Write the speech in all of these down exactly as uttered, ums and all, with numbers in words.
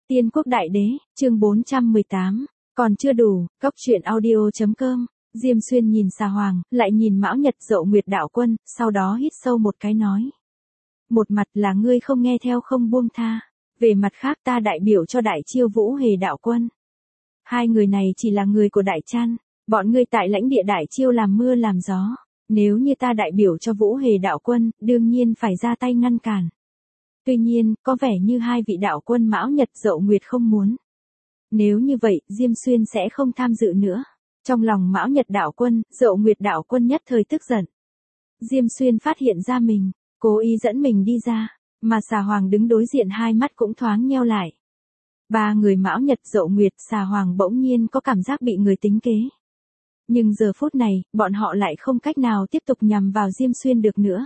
Tiên quốc đại đế, chương bốn trăm mười tám, còn chưa đủ, cốc truyện audio.com, Diêm Xuyên nhìn Xà Hoàng, lại nhìn Mão Nhật Dậu Nguyệt đạo quân, sau đó hít sâu một cái nói. Một mặt là ngươi không nghe theo không buông tha, về mặt khác ta đại biểu cho Đại Chiêu Vũ Hề đạo quân. Hai người này chỉ là người của Đại Trăn, bọn ngươi tại lãnh địa Đại Chiêu làm mưa làm gió, nếu như ta đại biểu cho Vũ Hề đạo quân, đương nhiên phải ra tay ngăn cản. Tuy nhiên, có vẻ như hai vị đạo quân Mão Nhật Dậu Nguyệt không muốn. Nếu như vậy, Diêm Xuyên sẽ không tham dự nữa. Trong lòng Mão Nhật đạo quân, Dậu Nguyệt đạo quân nhất thời tức giận. Diêm Xuyên phát hiện ra mình, cố ý dẫn mình đi ra, mà Xà Hoàng đứng đối diện hai mắt cũng thoáng nheo lại. Ba người Mão Nhật Dậu Nguyệt, Xà Hoàng bỗng nhiên có cảm giác bị người tính kế. Nhưng giờ phút này, bọn họ lại không cách nào tiếp tục nhằm vào Diêm Xuyên được nữa.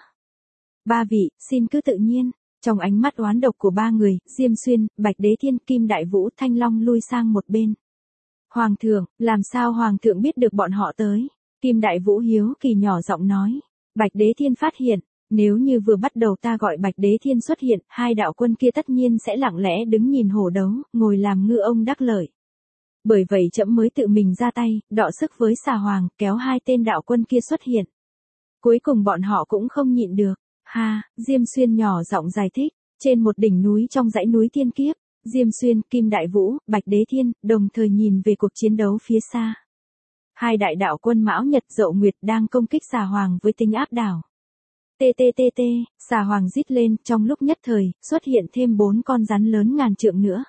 Ba vị, xin cứ tự nhiên. Trong ánh mắt oán độc của ba người, Diêm Xuyên, Bạch Đế Thiên, Kim Đại Vũ, Thanh Long lui sang một bên. Hoàng thượng, làm sao Hoàng thượng biết được bọn họ tới? Kim Đại Vũ hiếu kỳ nhỏ giọng nói. Bạch Đế Thiên phát hiện, nếu như vừa bắt đầu ta gọi Bạch Đế Thiên xuất hiện, hai đạo quân kia tất nhiên sẽ lặng lẽ đứng nhìn hổ đấu, ngồi làm ngư ông đắc lợi. Bởi vậy trẫm mới tự mình ra tay, đọ sức với Xà Hoàng, kéo hai tên đạo quân kia xuất hiện. Cuối cùng bọn họ cũng không nhịn được. Ha, Diêm Xuyên nhỏ giọng giải thích, trên một đỉnh núi trong dãy núi Thiên Kiếp, Diêm Xuyên, Kim Đại Vũ, Bạch Đế Thiên, đồng thời nhìn về cuộc chiến đấu phía xa. Hai đại đạo quân Mão Nhật Dậu Nguyệt đang công kích Xà Hoàng với tính áp đảo. Tê tê tê tê, Xà Hoàng rít lên, trong lúc nhất thời, xuất hiện thêm bốn con rắn lớn ngàn trượng nữa.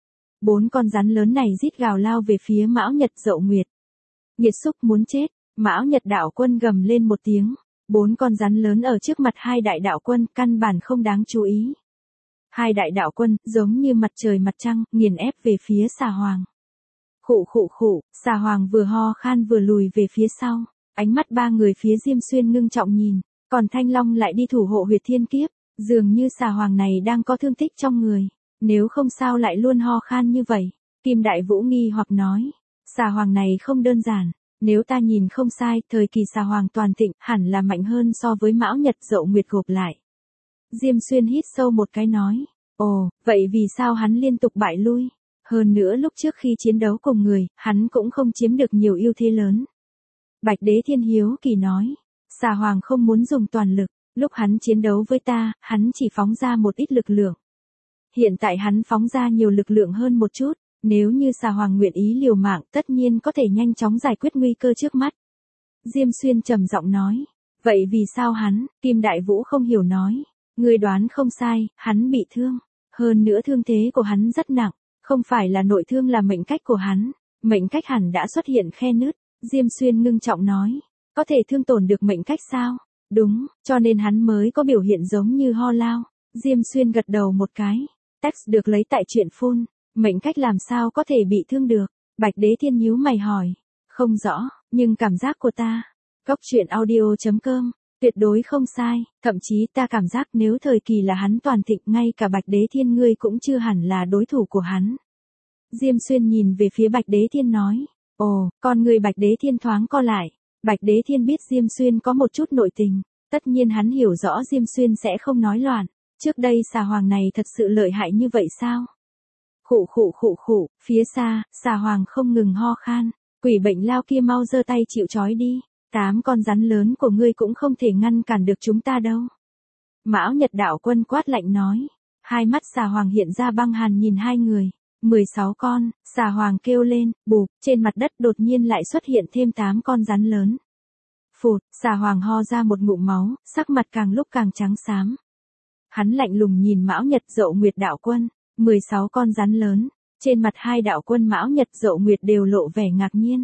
Bốn con rắn lớn này rít gào lao về phía Mão Nhật Dậu Nguyệt. Nghiệt xúc muốn chết, Mão Nhật đạo quân gầm lên một tiếng. Bốn con rắn lớn ở trước mặt hai đại đạo quân căn bản không đáng chú ý. Hai đại đạo quân, giống như mặt trời mặt trăng, nghiền ép về phía Xà Hoàng. Khụ khụ khụ, Xà Hoàng vừa ho khan vừa lùi về phía sau. Ánh mắt ba người phía Diêm Xuyên ngưng trọng nhìn, còn Thanh Long lại đi thủ hộ huyệt thiên kiếp. Dường như Xà Hoàng này đang có thương tích trong người. Nếu không sao lại luôn ho khan như vậy. Kim Đại Vũ nghi hoặc nói. Xà Hoàng này không đơn giản. Nếu ta nhìn không sai, thời kỳ Xà Hoàng toàn thịnh hẳn là mạnh hơn so với Mão Nhật Dậu Nguyệt gộp lại. Diêm Xuyên hít sâu một cái nói. Ồ, vậy vì sao hắn liên tục bại lui? Hơn nữa lúc trước khi chiến đấu cùng người, hắn cũng không chiếm được nhiều ưu thế lớn. Bạch Đế Thiên hiếu kỳ nói. Xà Hoàng không muốn dùng toàn lực, lúc hắn chiến đấu với ta, hắn chỉ phóng ra một ít lực lượng. Hiện tại hắn phóng ra nhiều lực lượng hơn một chút. Nếu như Xà Hoàng nguyện ý liều mạng, tất nhiên có thể nhanh chóng giải quyết nguy cơ trước mắt. Diêm Xuyên trầm giọng nói. Vậy vì sao hắn? Kim Đại Vũ không hiểu nói. Người đoán không sai, hắn bị thương. Hơn nữa thương thế của hắn rất nặng. Không phải là nội thương là mệnh cách của hắn. Mệnh cách hẳn đã xuất hiện khe nứt. Diêm Xuyên ngưng trọng nói. Có thể thương tổn được mệnh cách sao? Đúng, cho nên hắn mới có biểu hiện giống như ho lao. Diêm Xuyên gật đầu một cái. Text được lấy tại truyện phun. Mệnh cách làm sao có thể bị thương được? Bạch Đế Thiên nhíu mày hỏi. Không rõ, nhưng cảm giác của ta. Cốc truyện audio.com, tuyệt đối không sai, thậm chí ta cảm giác nếu thời kỳ là hắn toàn thịnh ngay cả Bạch Đế Thiên ngươi cũng chưa hẳn là đối thủ của hắn. Diêm Xuyên nhìn về phía Bạch Đế Thiên nói. Ồ, con người Bạch Đế Thiên thoáng co lại. Bạch Đế Thiên biết Diêm Xuyên có một chút nội tình. Tất nhiên hắn hiểu rõ Diêm Xuyên sẽ không nói loạn. Trước đây Xà Hoàng này thật sự lợi hại như vậy sao? Khụ khụ khụ khụ, phía xa, Xà Hoàng không ngừng ho khan, quỷ bệnh lao kia mau giơ tay chịu trói đi, tám con rắn lớn của ngươi cũng không thể ngăn cản được chúng ta đâu. Mão Nhật đạo quân quát lạnh nói, hai mắt Xà Hoàng hiện ra băng hàn nhìn hai người, mười sáu con, Xà Hoàng kêu lên, bụp, trên mặt đất đột nhiên lại xuất hiện thêm tám con rắn lớn. Phụt, Xà Hoàng ho ra một ngụm máu, sắc mặt càng lúc càng trắng xám. Hắn lạnh lùng nhìn Mão Nhật Dậu Nguyệt đạo quân. mười sáu con rắn lớn, trên mặt hai đạo quân Mão Nhật Dậu Nguyệt đều lộ vẻ ngạc nhiên.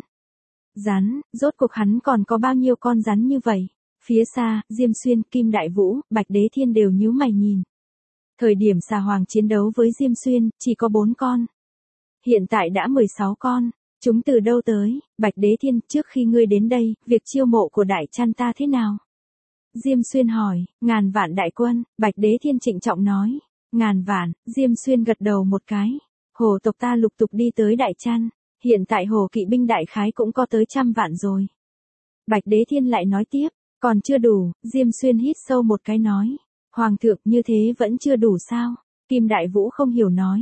Rắn, rốt cuộc hắn còn có bao nhiêu con rắn như vậy? Phía xa, Diêm Xuyên, Kim Đại Vũ, Bạch Đế Thiên đều nhíu mày nhìn. Thời điểm Xà Hoàng chiến đấu với Diêm Xuyên, chỉ có bốn con. Hiện tại đã mười sáu con, chúng từ đâu tới? Bạch Đế Thiên, trước khi ngươi đến đây, việc chiêu mộ của Đại Trăn ta thế nào? Diêm Xuyên hỏi, ngàn vạn đại quân, Bạch Đế Thiên trịnh trọng nói. Ngàn vạn, Diêm Xuyên gật đầu một cái. Hồ tộc ta lục tục đi tới Đại Trăn, hiện tại hồ kỵ binh đại khái cũng có tới trăm vạn rồi. Bạch Đế Thiên lại nói tiếp, còn chưa đủ, Diêm Xuyên hít sâu một cái nói. Hoàng thượng như thế vẫn chưa đủ sao? Kim Đại Vũ không hiểu nói.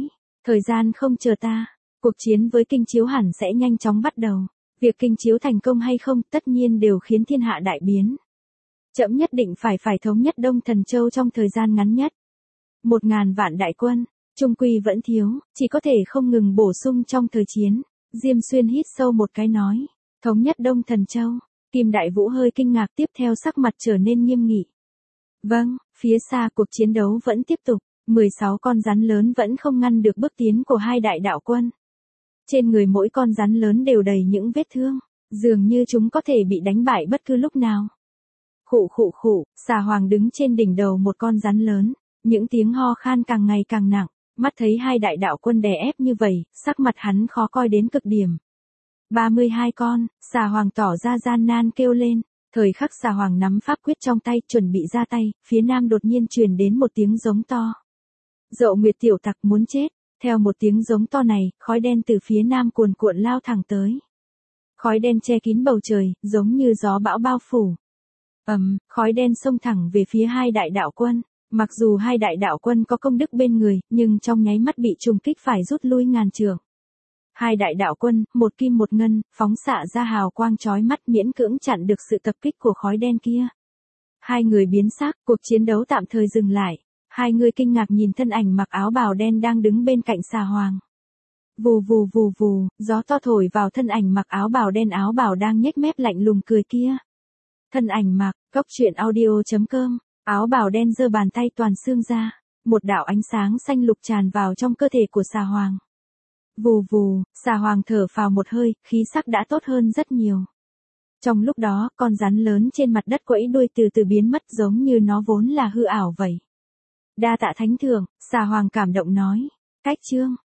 Thời gian không chờ ta, cuộc chiến với Kinh Chiếu hẳn sẽ nhanh chóng bắt đầu. Việc Kinh Chiếu thành công hay không tất nhiên đều khiến thiên hạ đại biến. Trẫm nhất định phải phải thống nhất Đông Thần Châu trong thời gian ngắn nhất. Một ngàn vạn đại quân, trung quy vẫn thiếu, chỉ có thể không ngừng bổ sung trong thời chiến. Diêm Xuyên hít sâu một cái nói, thống nhất Đông Thần Châu. Kim Đại Vũ hơi kinh ngạc, tiếp theo sắc mặt trở nên nghiêm nghị. Vâng, phía xa cuộc chiến đấu vẫn tiếp tục, mười sáu con rắn lớn vẫn không ngăn được bước tiến của hai đại đạo quân. Trên người mỗi con rắn lớn đều đầy những vết thương, dường như chúng có thể bị đánh bại bất cứ lúc nào. Khụ khụ khụ, Xà Hoàng đứng trên đỉnh đầu một con rắn lớn, những tiếng ho khan càng ngày càng nặng, mắt thấy hai đại đạo quân đè ép như vậy, sắc mặt hắn khó coi đến cực điểm. ba mươi hai con, Xà Hoàng tỏ ra gian nan kêu lên, thời khắc Xà Hoàng nắm pháp quyết trong tay chuẩn bị ra tay, phía nam đột nhiên truyền đến một tiếng giống to. Dậu Nguyệt tiểu tặc muốn chết, theo một tiếng giống to này, khói đen từ phía nam cuồn cuộn lao thẳng tới. Khói đen che kín bầu trời, giống như gió bão bao phủ. Ầm, khói đen xông thẳng về phía hai đại đạo quân, mặc dù hai đại đạo quân có công đức bên người, nhưng trong nháy mắt bị trùng kích phải rút lui ngàn trượng. Hai đại đạo quân, một kim một ngân, phóng xạ ra hào quang chói mắt miễn cưỡng chặn được sự tập kích của khói đen kia. Hai người biến sắc, cuộc chiến đấu tạm thời dừng lại. Hai người kinh ngạc nhìn thân ảnh mặc áo bào đen đang đứng bên cạnh Xà Hoàng. Vù vù vù vù, gió to thổi vào thân ảnh mặc áo bào đen, áo bào đang nhếch mép lạnh lùng cười kia. Thân ảnh mặc, Cốc Truyện Audio chấm com, áo bào đen giơ bàn tay toàn xương ra, một đạo ánh sáng xanh lục tràn vào trong cơ thể của Xà Hoàng. Vù vù, Xà Hoàng thở phào một hơi, khí sắc đã tốt hơn rất nhiều. Trong lúc đó, con rắn lớn trên mặt đất quẫy đuôi từ từ biến mất giống như nó vốn là hư ảo vậy. Đa tạ thánh thượng, Xà Hoàng cảm động nói. Cách chương